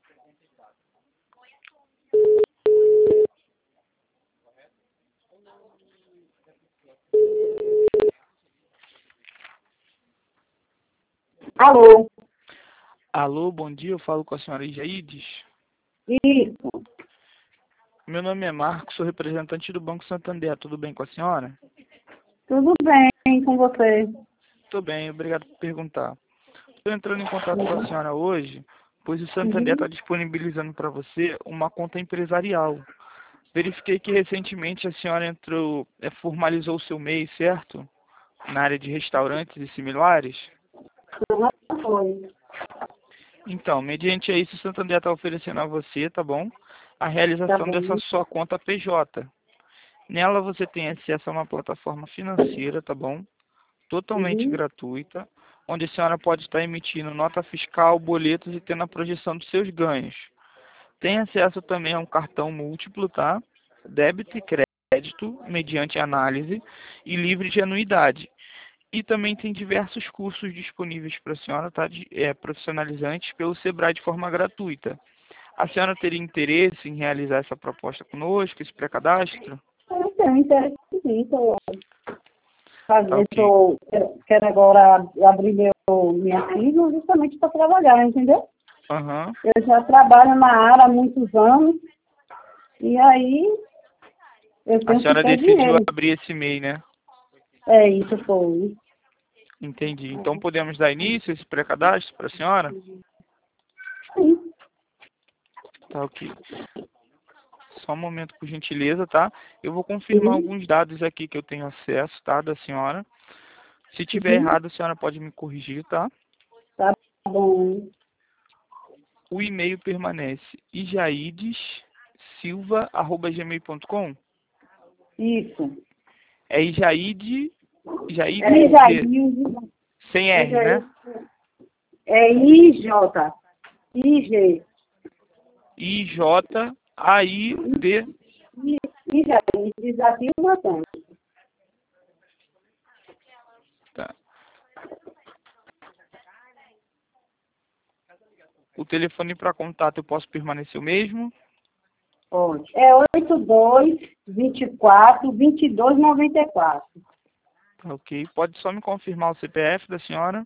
Alô? Alô, bom dia, eu falo com a senhora Jaides. Isso. Meu nome é Marcos, sou representante do Banco Santander, tudo bem com a senhora? Tudo bem com você? Tudo bem, obrigado por perguntar. Estou entrando em contato com a senhora hoje, pois o Santander está Uhum. disponibilizando para você uma conta empresarial. Verifiquei que recentemente a senhora formalizou o seu MEI, certo? Na área de restaurantes e similares. Uhum. Foi. Então, mediante isso, o Santander está oferecendo a você, tá bom? A Tá realização dessa bom. sua conta PJ. Nela você tem acesso a uma plataforma financeira, tá bom? Totalmente Uhum. gratuita, onde a senhora pode estar emitindo nota fiscal, boletos e tendo a projeção dos seus ganhos. Tem acesso também a um cartão múltiplo, tá? Débito e crédito, mediante análise, e livre de anuidade. E também tem diversos cursos disponíveis para a senhora, tá? Profissionalizantes pelo Sebrae de forma gratuita. A senhora teria interesse em realizar essa proposta conosco, esse pré-cadastro? Eu tenho interesse sim, Tá ok. quero agora abrir minha firma justamente para trabalhar, entendeu? Aham. Eu já trabalho na área há muitos anos e aí eu A tenho que senhora ter decidiu dinheiro. abrir esse MEI, né? É isso, foi. Entendi. Então podemos dar início a esse pré-cadastro para a senhora? Sim. Tá ok. Só um momento, por gentileza, tá? Eu vou confirmar Uhum. alguns dados aqui que eu tenho acesso, tá? Da senhora. Se tiver Uhum. errado, a senhora pode me corrigir, tá? Tá bom. O e-mail permanece ijaidessilva@gmail.com. Isso. É Ijaide, Jaide É com Z, Jair. sem R, né? É IJ. IG. IJAID. IG. Desafio matando. Tá. O telefone para contato eu posso permanecer o mesmo? Pode. É 82 24 22 94. Tá ok. Pode só me confirmar o CPF da senhora?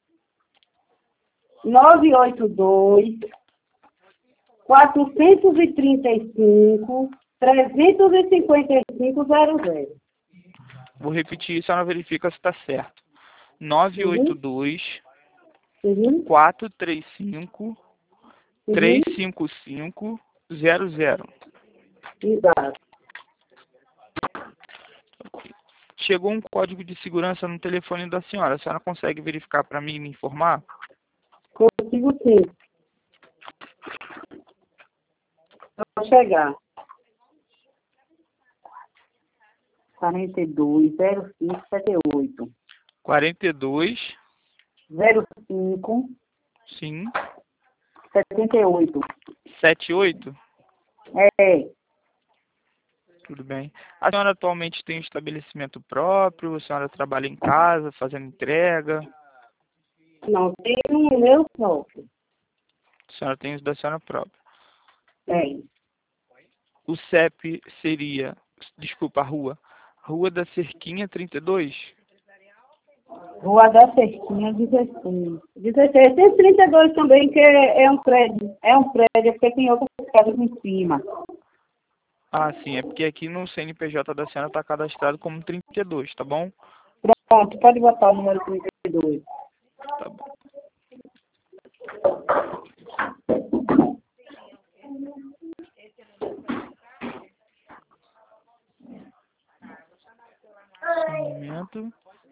982 435 355 00. Vou repetir isso, a senhora verifica se está certo. Uhum. 982 Uhum. 435 Uhum. 35500. Exato. Chegou um código de segurança no telefone da senhora. A senhora consegue verificar para mim e me informar? Consigo sim. Vou chegar. 42 05 78. 42, 05 sim, 78. 78. É. Tudo bem. A senhora atualmente tem um estabelecimento próprio? A senhora trabalha em casa, fazendo entrega? Não, tem o meu próprio. A senhora tem o da senhora própria. Tem. O CEP seria, desculpa, a rua. Rua da Cerquinha 32? Rua da Cerquinha, 16. 16. Tem 32 também, que é um prédio. É um prédio, porque tem outras casas em cima. Ah, sim, é porque aqui no CNPJ da senhora está cadastrado como 32, tá bom? Pronto, pode botar o número 32. Tá bom. Só um momento.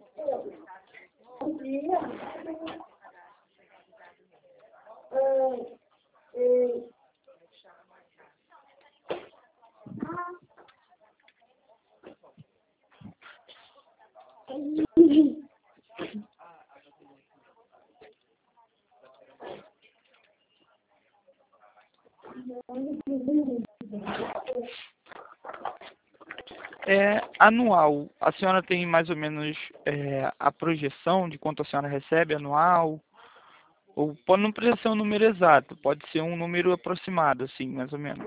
É anual. A senhora tem mais ou menos a projeção de quanto a senhora recebe anual? Ou pode não precisar ser um número exato, pode ser um número aproximado, assim, mais ou menos.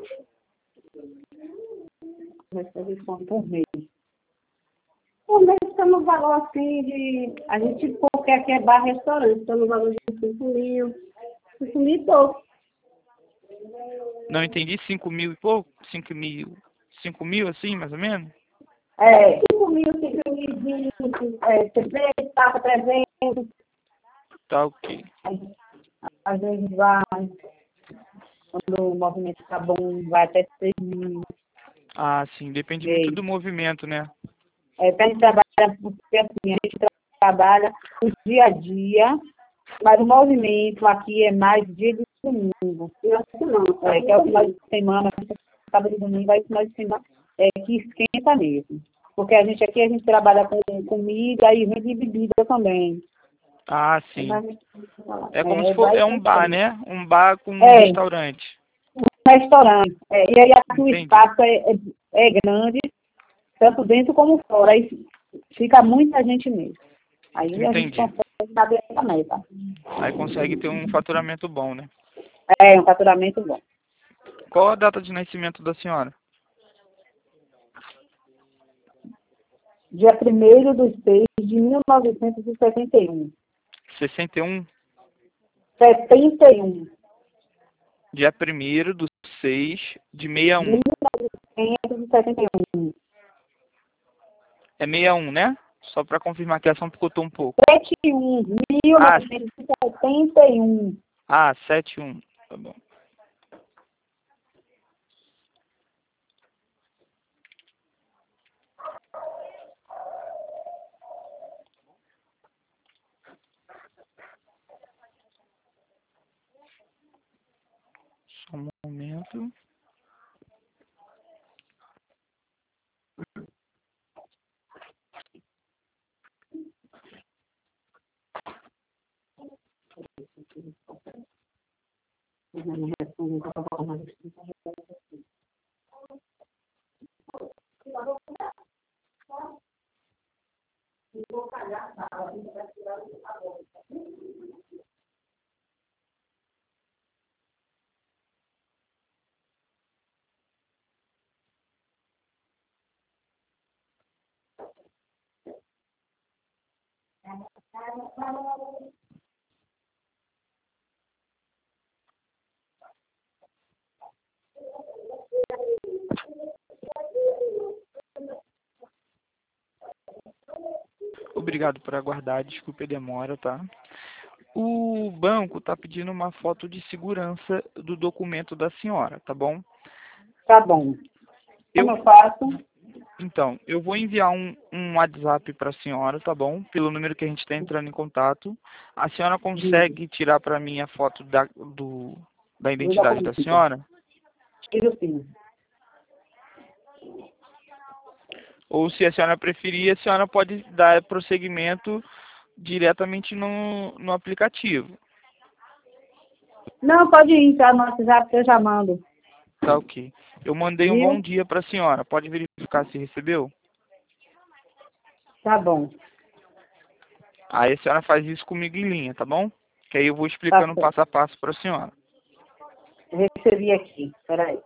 Por mês. Por mês está no valor assim de. A gente, porque aqui é bar-restaurante, está no valor de 5 mil. 5 mil e pouco. Não entendi, 5 mil e pouco? 5 mil assim, mais ou menos? 5 mil, 5 mil, 300, passa 300. Tá ok. Às vezes vai, quando o movimento está bom, vai até 6 mil. Ah, sim, depende muito do movimento, né? A gente trabalha, porque assim, a gente trabalha o dia a dia, mas o movimento aqui é mais dia de domingo. Que é o final de semana, sábado e domingo, aí o final de semana que esquenta mesmo. Porque a gente aqui, a gente trabalha com comida e vende bebida também. Ah, sim. É como se vai é um bar, né? Um bar com um É. restaurante. Restaurante. E aí aqui o Entendi. espaço é grande, tanto dentro como fora. Aí fica muita gente mesmo. Aí a gente Entendi. consegue saber essa meta. Aí consegue ter um faturamento bom, né? É um faturamento bom. Qual a data de nascimento da senhora? Dia 1º de 6 de 1971. 61? 71. Dia 1º de 6 de 61. 1971. É 61, né? Só para confirmar que a ação picotou um pouco. 71. 1971. Ah, 71. Tá bom. Só um momento. Obrigado por aguardar, desculpe a demora, tá? O banco está pedindo uma foto de segurança do documento da senhora, tá bom? Tá bom. Eu, Como eu faço? então, eu vou enviar um WhatsApp para a senhora, tá bom? Pelo número que a gente está entrando em contato. A senhora consegue tirar para mim a foto da identidade da senhora? Tiro sim. Ou se a senhora preferir, a senhora pode dar prosseguimento diretamente no aplicativo. Não, pode entrar no WhatsApp que eu já mando. Tá ok. Eu mandei um bom Viu? dia para a senhora. Pode verificar se recebeu? Tá bom. Aí a senhora faz isso comigo em linha, tá bom? Que aí eu vou Tá explicando certo. passo a passo para a senhora. Recebi aqui. Peraí.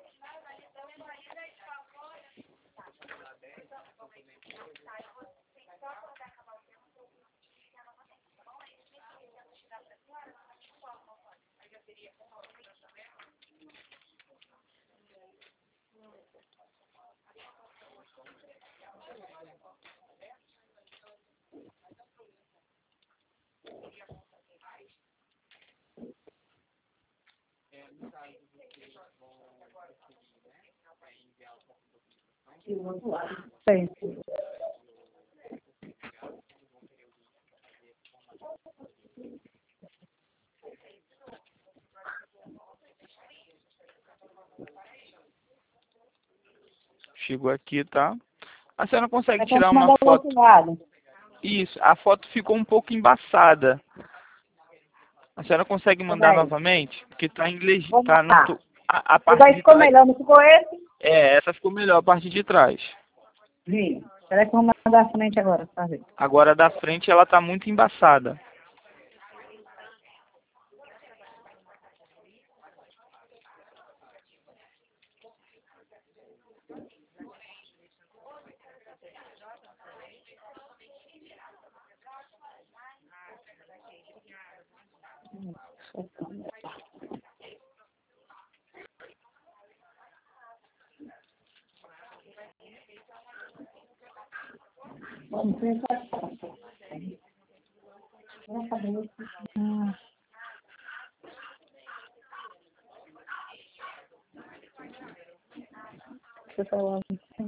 Sim. Chegou aqui, tá? A senhora consegue É como tirar uma mandar o outro foto? lado. Isso, a foto ficou um pouco embaçada. A senhora consegue mandar Peraí. novamente? Porque tá em inglês, Vamos tá? Não lá. tô, a O parte daí de ficou trás. melhor, não ficou esse? É, essa ficou melhor, a parte de trás. Vi. Peraí que eu vou mandar a frente agora, pra ver. Agora a da frente ela tá muito embaçada. Deixa eu falar.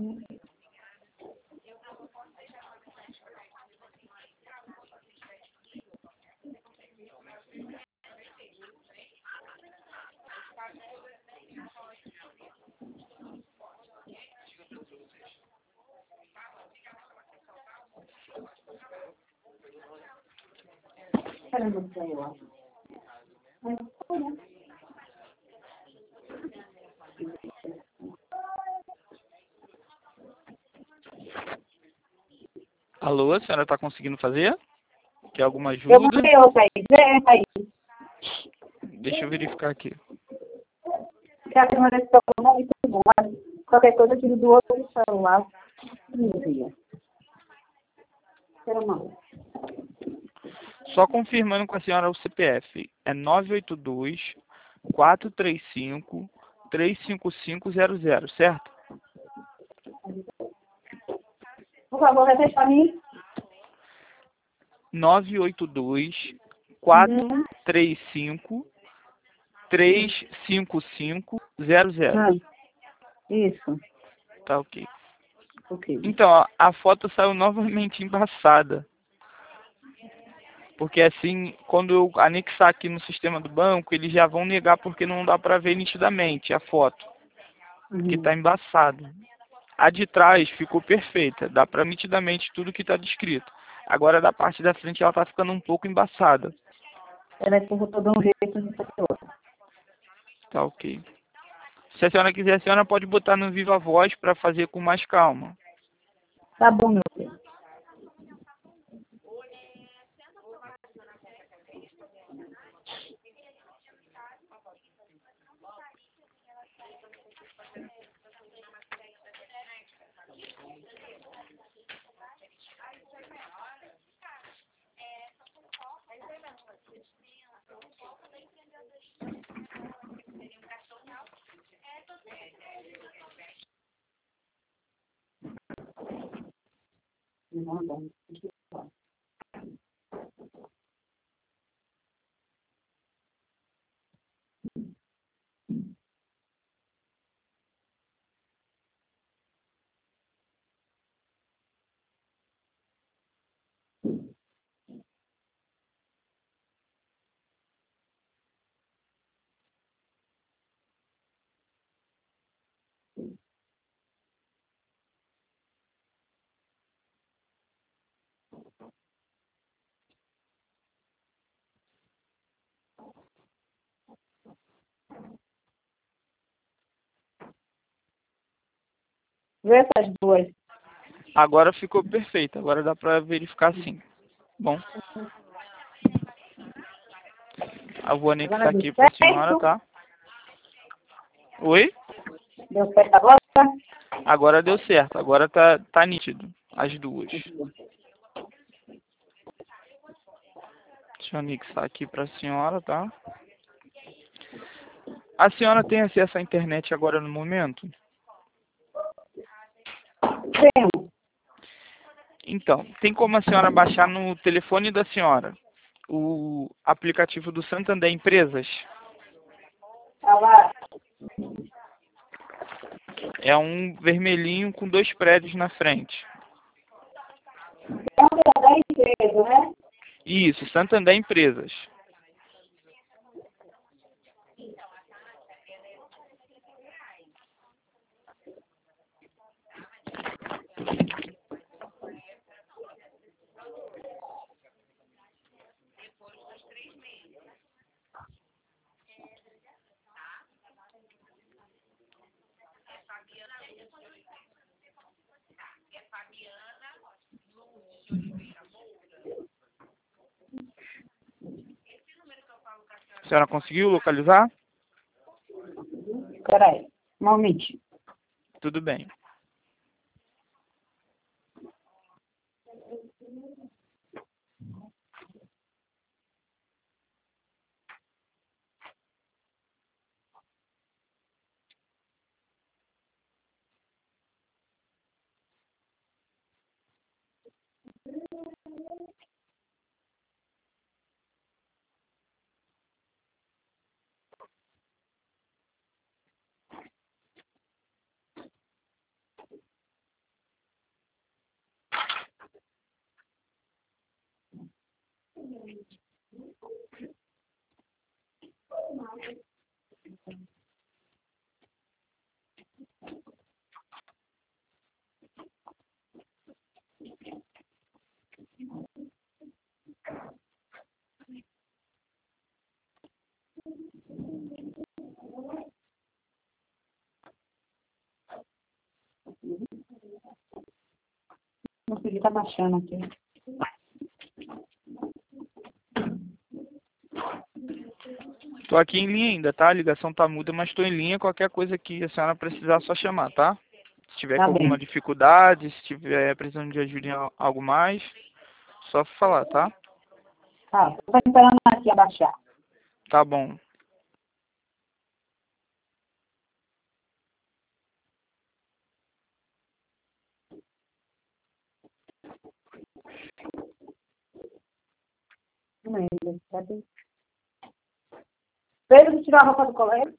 Alô, a senhora está conseguindo fazer? Quer alguma Eu ajuda? mandei outra aí. Deixa eu verificar aqui. Que a semana que tocou não é muito bom. Qualquer coisa eu tiro do outro celular. Espera, mano. Só confirmando com a senhora o CPF. É 982-435-35500, certo? Por favor, repete para mim. 982-435-35500. Isso. Tá ok. Ok. Então, ó, a foto saiu novamente embaçada. Porque assim, quando eu anexar aqui no sistema do banco, eles já vão negar porque não dá para ver nitidamente a foto, que está embaçado. A de trás ficou perfeita, dá para nitidamente tudo que está descrito. Agora da parte da frente ela está ficando um pouco embaçada. Ela é que eu tô dando um jeito de fazer outra. Tá ok. Se a senhora quiser, a senhora pode botar no Viva Voz para fazer com mais calma. Tá bom, meu filho. Vê essas duas. Agora ficou perfeito, agora dá para verificar sim. Bom, eu vou anexar Agora deu aqui para a senhora, certo. tá? Oi? Deu certo agora? Agora deu certo, agora tá nítido, as duas. Deixa eu anexar aqui para a senhora, tá? A senhora tem acesso à internet agora no momento? Tenho. Então, tem como a senhora baixar no telefone da senhora o aplicativo do Santander Empresas? Tá lá. É um vermelhinho com 2 prédios na frente. É uma da empresa, né? Isso, Santander Empresas. A senhora conseguiu localizar? Espera aí. Um momentinho. Tudo bem. Consegui, tá baixando aqui. Tô aqui em linha ainda, tá? A ligação tá muda, mas tô em linha. Qualquer coisa que a senhora precisar, é só chamar, tá? Se tiver Tá com alguma bem. dificuldade, se tiver precisando de ajuda em algo mais, só falar, tá? Tá, tô esperando aqui abaixar. Tá bom. Não é ainda, cadê? Pedro, tirou a roupa do colégio?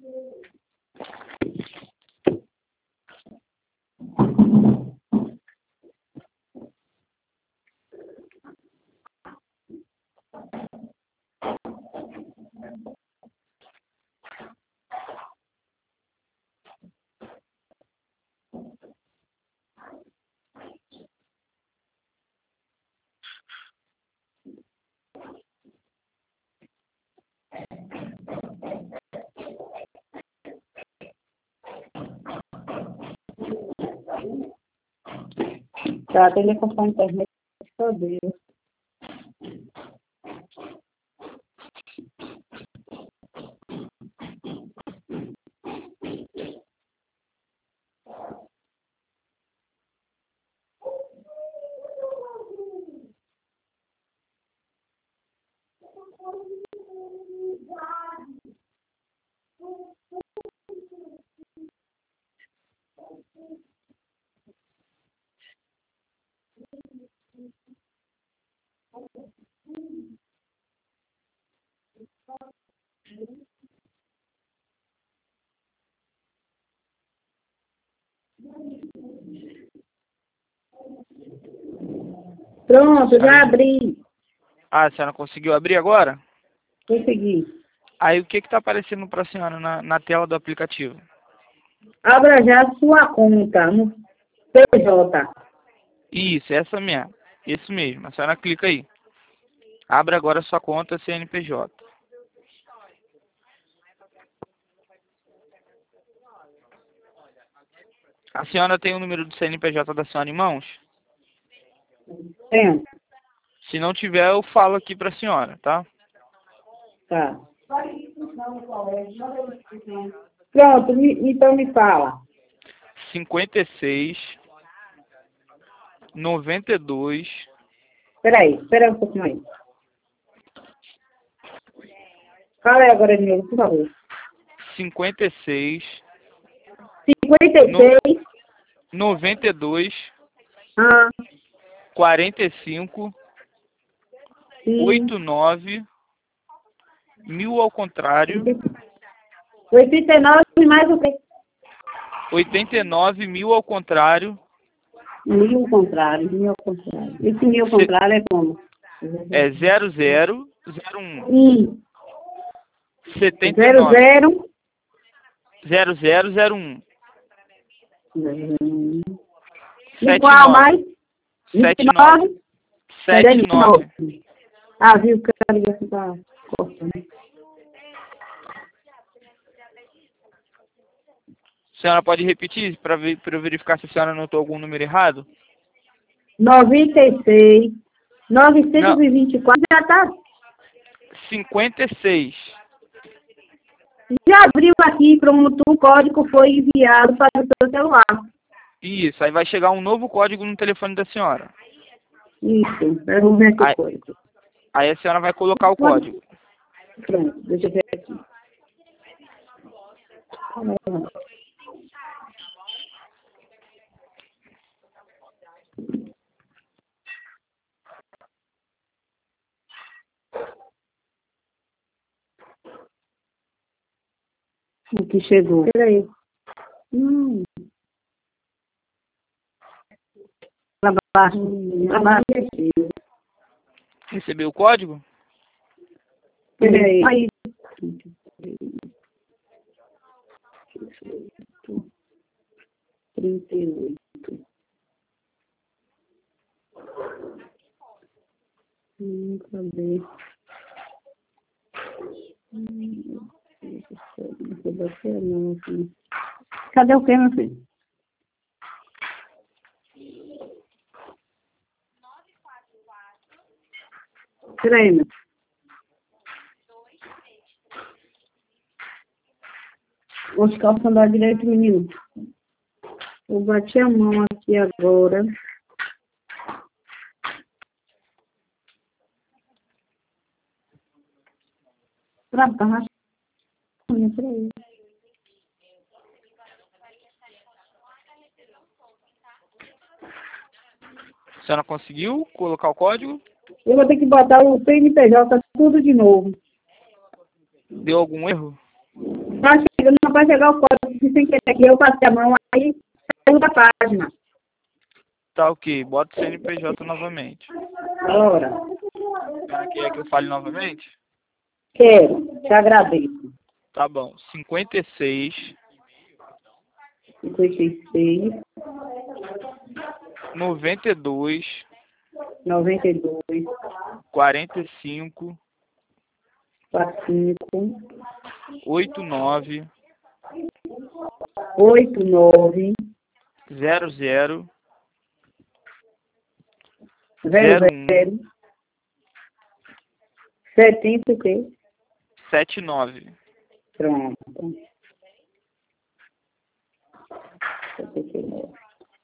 Tá, tem que comprar a internet. Meu Deus. Pronto, já abri. Ah, a senhora conseguiu abrir agora? Consegui. Aí o que que tá aparecendo pra senhora na tela do aplicativo? Abra já a sua conta no PJ. Isso, essa mesmo. Isso mesmo. A senhora clica aí. Abra agora a sua conta CNPJ. A senhora tem o número do CNPJ da senhora em mãos? Tem. Se não tiver, eu falo aqui pra senhora, tá? Tá. Pronto, então me fala. 56 92 Espera um pouquinho aí. Fala aí agora de novo, por favor. 56 56. 92 Ah, 45 sim. 89 1000 ao contrário 89 mais o quê? 89 1000 ao contrário 1000 ao contrário, 1000 ao contrário. Esse 1000 ao contrário é como? é 0001 79 00. 0001 Igual mais 79 79. Ah, viu que a ligação tá cortando. A senhora pode repetir para eu verificar se a senhora anotou algum número errado? 96, Não, 924, já tá. 56. Já abriu aqui, pronto, o código foi enviado para o seu celular. Isso, aí vai chegar um novo código no telefone da senhora. Isso, vamos ver aqui Aí, o código. aí a senhora vai colocar o código. Pronto, deixa eu ver aqui. O que chegou? Peraí. Lá baixo. Recebeu o código? Peraí. Aí. 38. Cadê? Cadê o que, meu filho? Peraí, meu. Os calços andar direito, menino. Eu bati a mão aqui agora. Pra cá, peraí. A senhora conseguiu colocar o código? Eu vou ter que botar o CNPJ tudo de novo. Deu algum erro? Tá chegando, não vai chegar o código sem querer aqui. Eu passei a mão, aí saiu da página. Tá ok. Bota o CNPJ novamente. Ora, A senhora quer que eu fale novamente? quero, te agradeço. Tá bom. 56 56, 92 92, 45 45, 89 89, 00 00, 01 70, o quê? 79. Pronto. 79.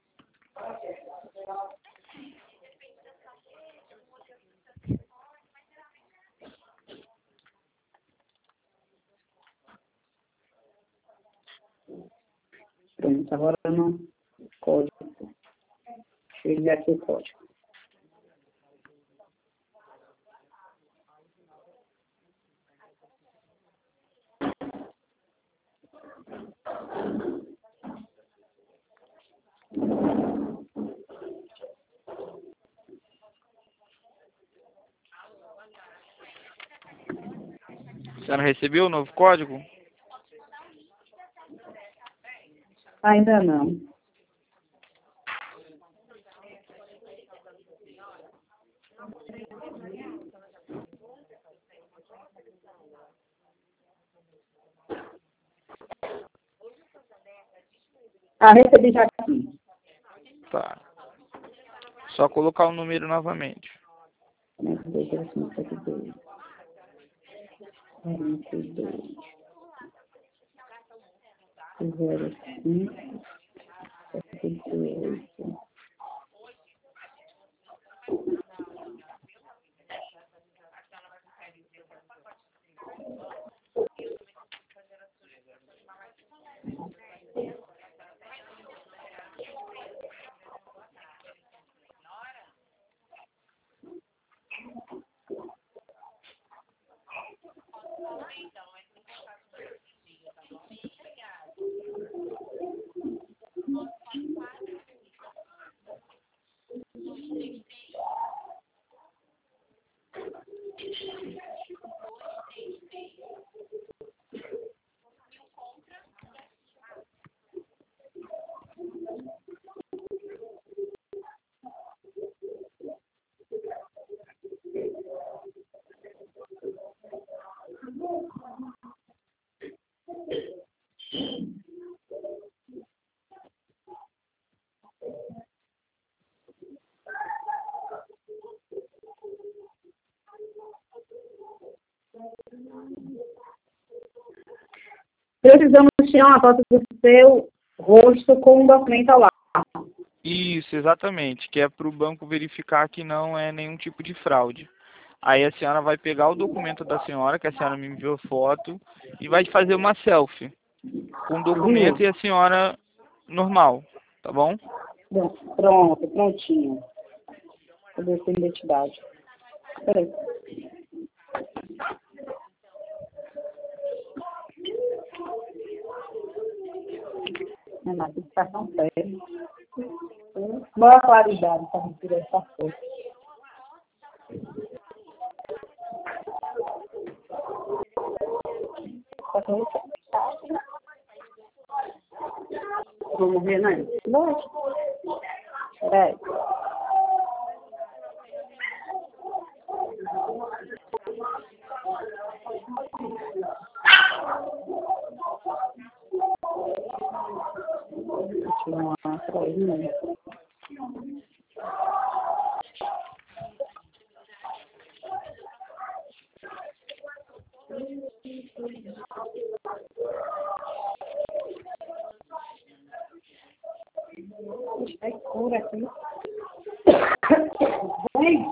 Pronto, agora no código. Deixa eu ver aqui o código. A senhora recebeu o novo código? Ainda não. Ah, recebi já aqui. Tá. Só colocar o número novamente. 42, 42, 42, 05, 78. Precisamos tirar uma foto do seu rosto com um documento ao lado. Isso, exatamente. Que é para o banco verificar que não é nenhum tipo de fraude. Aí a senhora vai pegar o documento da senhora, que a senhora me enviou foto, e vai fazer uma selfie com o documento e a senhora normal, tá bom? Pronto, prontinho. Cadê a sua identidade? Peraí. Não é nada, isso tá tão sério. Boa qualidade para retirar essa foto. Vamos ver, né? Peraí. Continuar por aí, né? Está escuro aqui. Vem!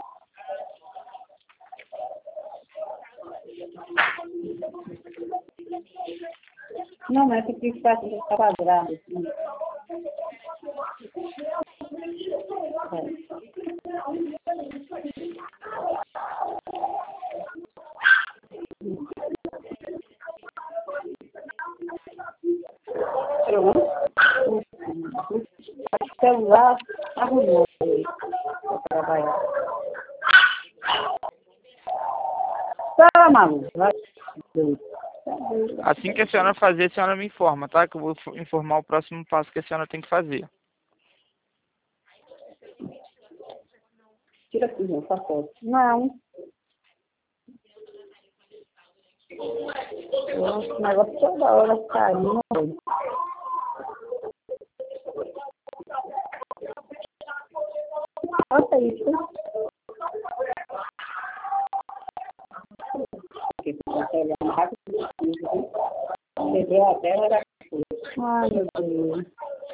Não, é porque está quadrado. Assim. O celular arrumou para trabalhar. Tá, maluco. Assim que a senhora fazer, a senhora me informa, tá? Que eu vou informar o próximo passo que a senhora tem que fazer. Tira aqui, não, tá foto. Não. Nossa, o negócio toda hora caindo. Olha isso. Quebrou a tela da coisa. Ai, meu Deus.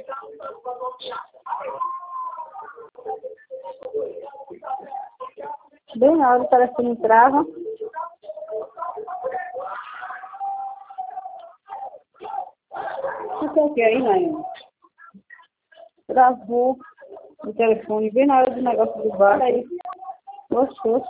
Bem na hora, parece que não trava. O que é aí, mãe? Travou o telefone bem na hora do negócio do bar. Aí, gostou.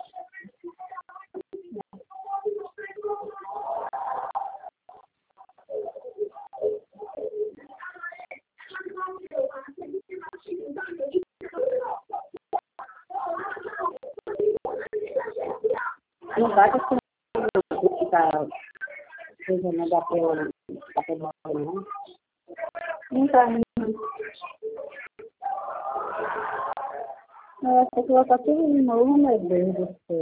Não vai ficar fazendo da tela, não. Não tá indo. Eu acho que vai estar tudo de novo, meu Deus do céu.